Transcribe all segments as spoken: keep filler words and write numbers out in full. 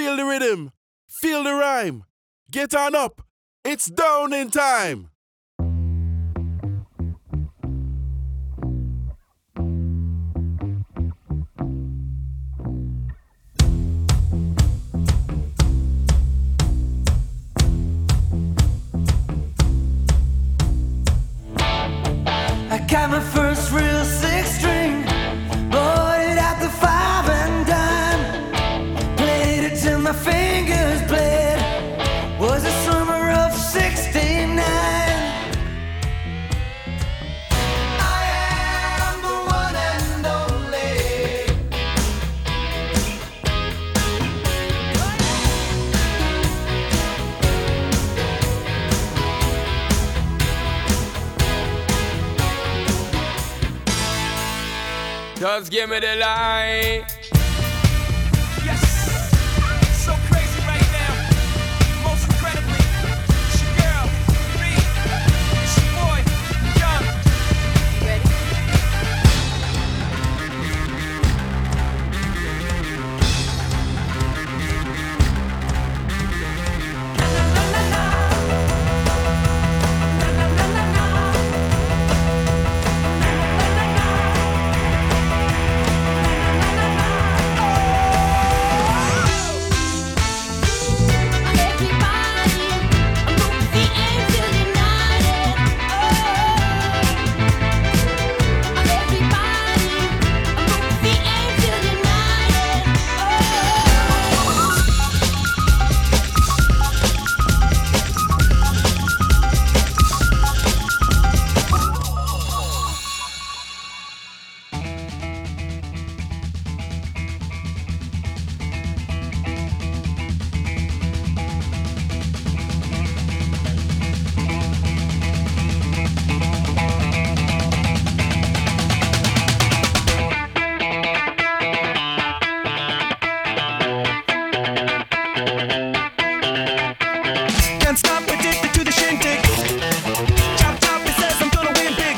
Feel the rhythm, feel the rhyme. Get on up, it's down in time. I got my first real six string, bought it at the five and dime, played it till my fingers bled. Was the summer of sixty-nine. I am the one and only. Just give me the light. Yes, so crazy right now. Most incredibly, it's your girl, me, it's your boy, Young. Ready? Can't stop addicted to the shindig. Chop chop, it says I'm gonna win big.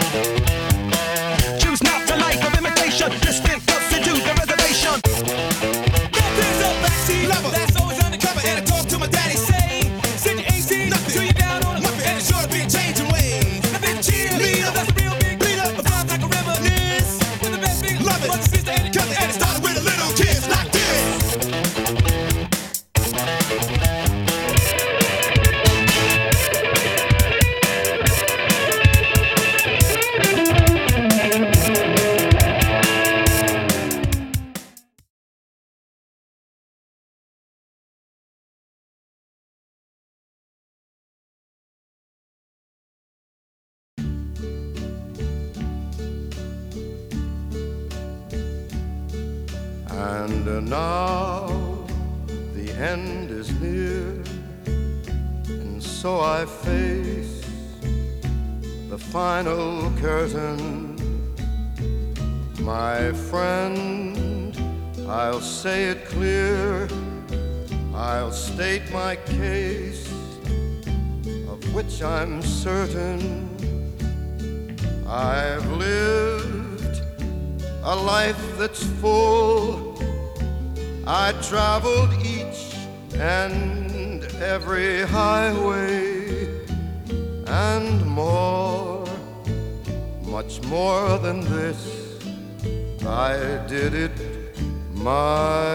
Choose not the life of imitation. Distant closer to the reservation. Got things up backseat, lover. That's always undercover. And I talk to my daddy, say, send your A C, nothing. Till you down on it, nothing. And it's sure to be a changing ways. Nothing cheerleader, that's a real big leader. A vibe like a reminisce. With the best big love it. Mother, sister, and a cousin. And it started with a little kiss like this. And uh, now the end is near, and so I face the final curtain. My friend, I'll say it clear, I'll state my case, of which I'm certain. I've lived a life that's full. I traveled each and every highway and more, much more than this. I did it my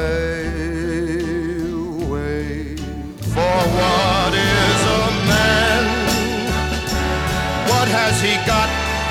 way. For what is a man? What has he got?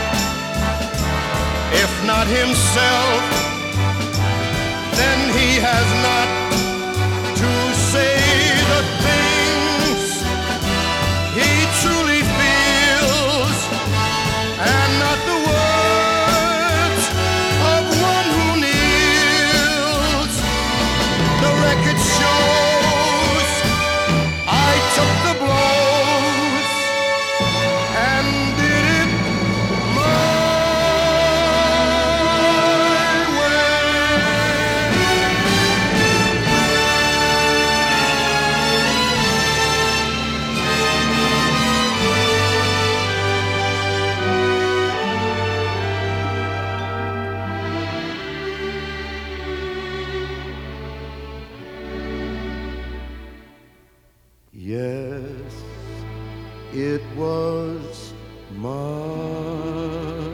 If not himself, then he has not to say the things he truly feels, and not the words of one who kneels. The record shows I took the blows and did it my way. it was mine.